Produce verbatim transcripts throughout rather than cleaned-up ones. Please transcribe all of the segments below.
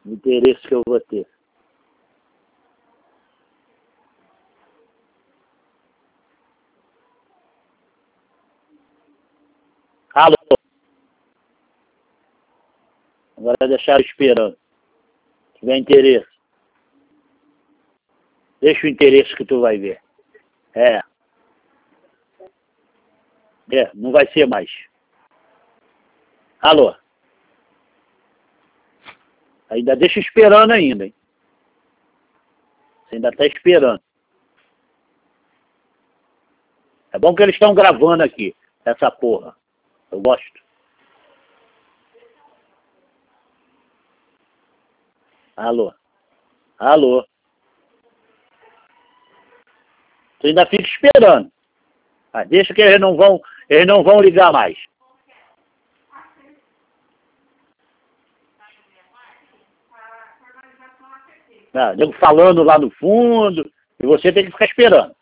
o interesse que eu vou ter. Alô? Agora é deixar esperando. Se tiver interesse. Deixa o interesse que tu vai ver. É. É, não vai ser mais. Alô? Ainda deixa esperando ainda, hein? Você ainda está esperando. É bom que eles estão gravando aqui, essa porra. Eu gosto. Alô? Alô? Você ainda fica esperando. Ah, deixa que eles não vão, eles não vão ligar mais. Ah, nego falando lá no fundo, e você tem que ficar esperando.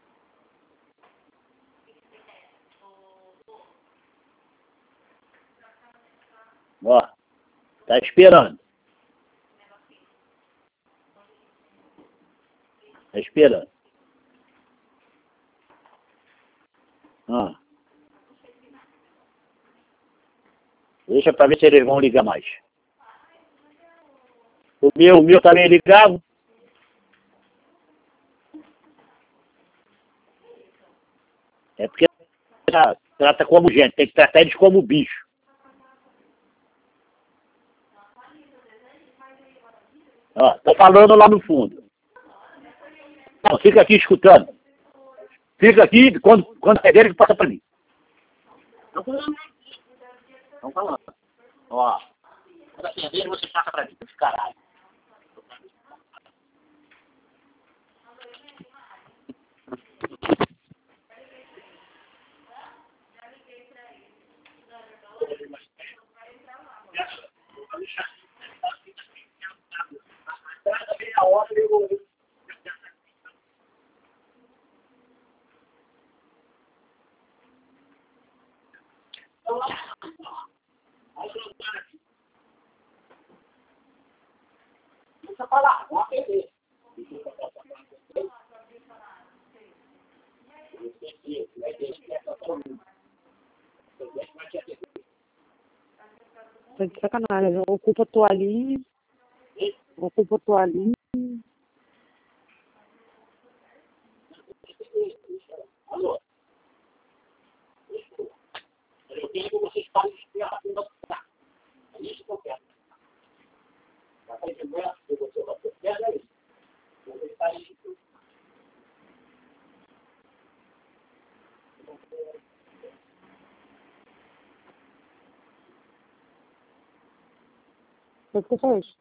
Ó, tá esperando. Tá esperando. Ah. Deixa pra ver se eles vão ligar mais. O meu, o meu também ligava. É porque tra- trata como gente, tem que tratar eles como bicho. Ó, tô falando lá no fundo. Não, fica aqui escutando. Fica aqui, quando, quando é dele, passa pra mim. Estão falando. Ó, quando é dele, você passa pra mim. Caralho. Deixa eu falar, vou atender. Tá de sacanagem. Ocupa a toalhinha. Ocupa a toalhinha. Alô? Eu quero que vocês falem de terra com o saco. É isso que eu quero. Vai fazer de graça, se você vai ter pedra, é isso. Você está aí. O que você fez?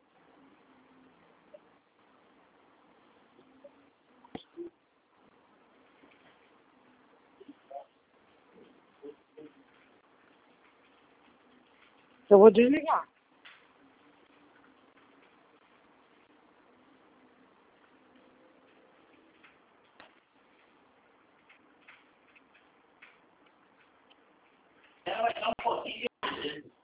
Eu vou desligar. Ela vai dar um pouquinho de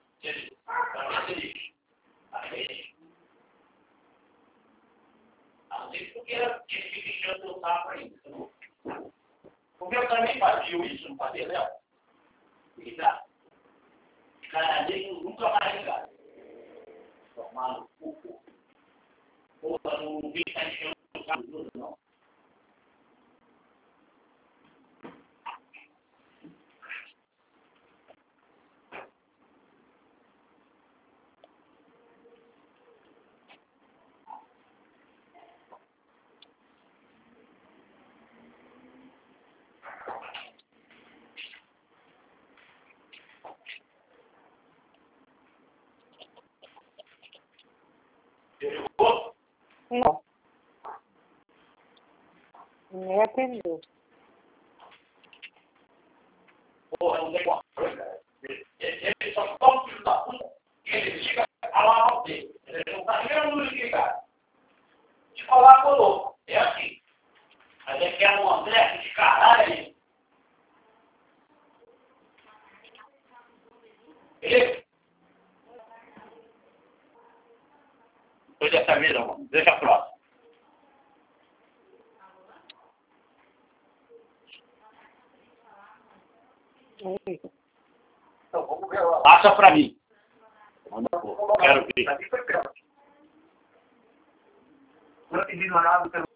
às vezes porque ele fica enchendo o saco ainda. O meu também fazia isso, não fazia, Léo? Ligar. Cara, ele nunca vai ligar. Tomar no cu. Porra, não fica enchendo o saco, não. Não. Nem atendeu. Porra, não tem como. Ele só toma o filho da puta e ele fica a lá dele. Ele não tá nem no ligar. De falar com o louco. É assim. Mas ele quer um André de caralho aí. Ele? vai ver, não. Deixa a próxima. Então, vamos ver lá. Passa pra mim. Quero ver. Aqui foi pênalti. Foi impedido nada pelo